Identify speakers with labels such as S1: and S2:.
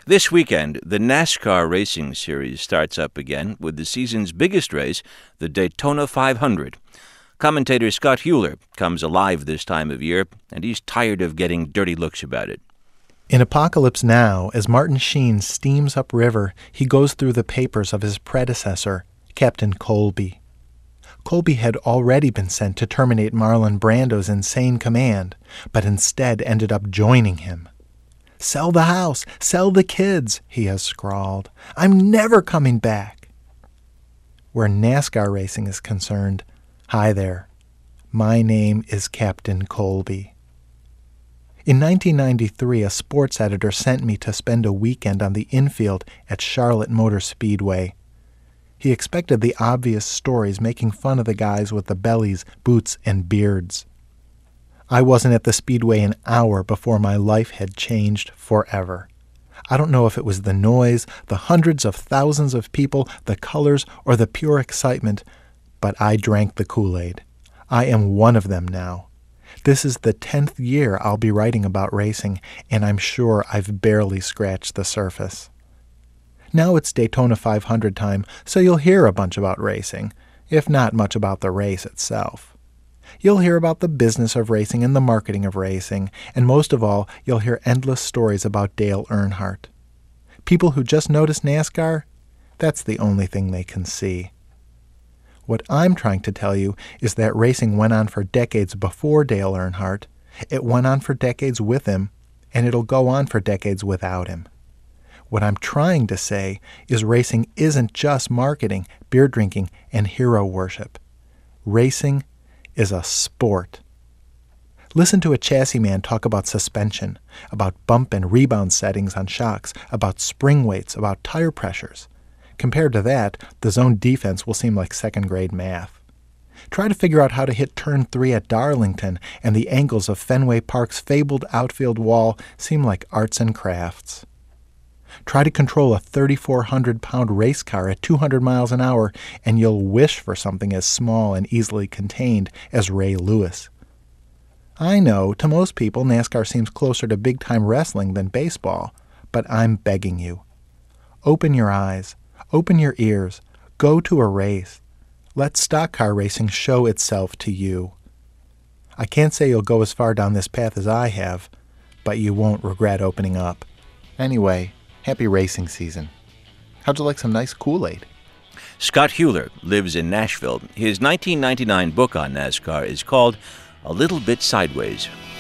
S1: This weekend, the NASCAR Racing Series starts up again with the season's biggest race, the Daytona 500. Commentator Scott Hewler comes alive this time of year, and he's tired of getting dirty looks about it.
S2: In Apocalypse Now, as Martin Sheen steams upriver, he goes through the papers of his predecessor, Captain Colby. Colby had already been sent to terminate Marlon Brando's insane command, but instead ended up joining him. "Sell the house, sell the kids," he has scrawled. "I'm never coming back." Where NASCAR racing is concerned, hi there. My name is Captain Colby. In 1993, a sports editor sent me to spend a weekend on the infield at Charlotte Motor Speedway. He expected the obvious stories making fun of the guys with the bellies, boots, and beards. I wasn't at the Speedway an hour before my life had changed forever. I don't know if it was the noise, the hundreds of thousands of people, the colors, or the pure excitement, but I drank the Kool-Aid. I am one of them now. This is the 10th year I'll be writing about racing, and I'm sure I've barely scratched the surface. Now it's Daytona 500 time, so you'll hear a bunch about racing, if not much about the race itself. You'll hear about the business of racing and the marketing of racing, and most of all, you'll hear endless stories about Dale Earnhardt. People who just notice NASCAR, that's the only thing they can see. What I'm trying to tell you is that racing went on for decades before Dale Earnhardt, it went on for decades with him, and it'll go on for decades without him. What I'm trying to say is racing isn't just marketing, beer drinking, and hero worship. Racing is a sport. Listen to a chassis man talk about suspension, about bump and rebound settings on shocks, about spring weights, about tire pressures. Compared to that, the zone defense will seem like second-grade math. Try to figure out how to hit turn 3 at Darlington, and the angles of Fenway Park's fabled outfield wall seem like arts and crafts. Try to control a 3,400-pound race car at 200 miles an hour, and you'll wish for something as small and easily contained as Ray Lewis. I know, to most people, NASCAR seems closer to big-time wrestling than baseball, but I'm begging you. Open your eyes, open your ears, go to a race. Let stock car racing show itself to you. I can't say you'll go as far down this path as I have, but you won't regret opening up. Anyway, happy racing season. How'd you like some nice Kool-Aid?
S1: Scott Hewler lives in Nashville. His 1999 book on NASCAR is called A Little Bit Sideways.